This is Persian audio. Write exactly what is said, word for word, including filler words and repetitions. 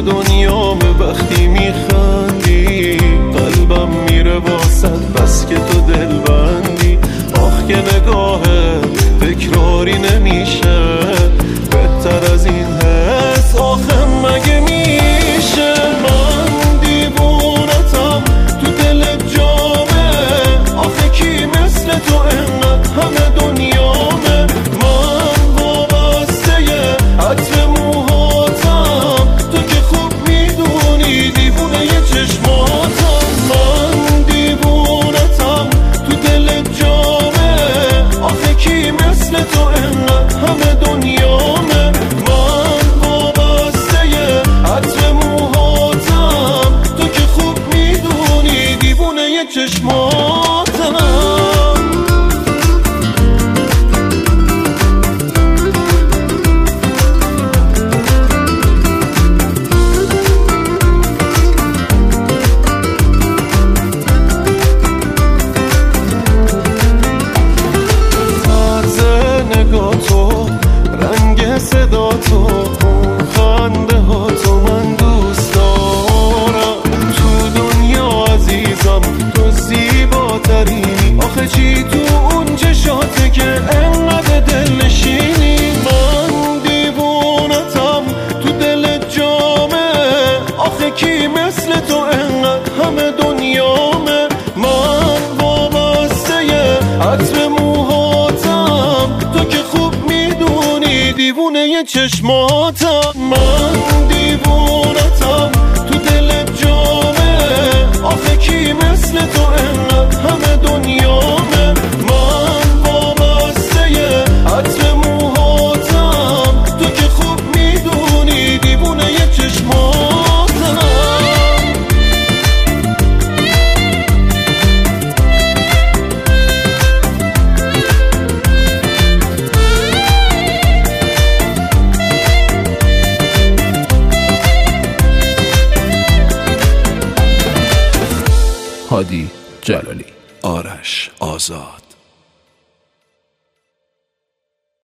دنیامه وقتی میخندی، قلبم میره واسد بس که تو دل بندی. آخ که نگاهه تکراری نمیشه، بهتر از این حس آخه مگه میشه. من دیوونتم تو دل جامه، آخه کی مثل تو انقدر همه دنیامه. من وابسته عطر موهاتم، تو که خوب میدونی دیوونه ی چشماتم. من دیوونتم تو دل جامه، آخه کی مثل تو انقدر همه دنیامه. من وابسته عطر موهاتم، تو که خوب میدونی دیوونه ی چشماتم. صدا تو، اون خنده ها تو من دوست دارم. تو دنیا عزیزم تو زیباترینی، آخه چی تو اون چشاته که انقدر دل نشینی. من دیوونتم تو دل جامه، آخه کی مثل تو انقدر همه دنیامه. من وابسته عطر موهاتم، تو که خوب میدونی دیوونه ی چشماتم. من دیوونتم تو دل جامه، آخه کی مثل تو انقدر همه دنیامه. من وابسته عطر موهاتم، تو که خوب میدونی دیوونه ی چشماتم. هادی جلالی. آرش آزاد.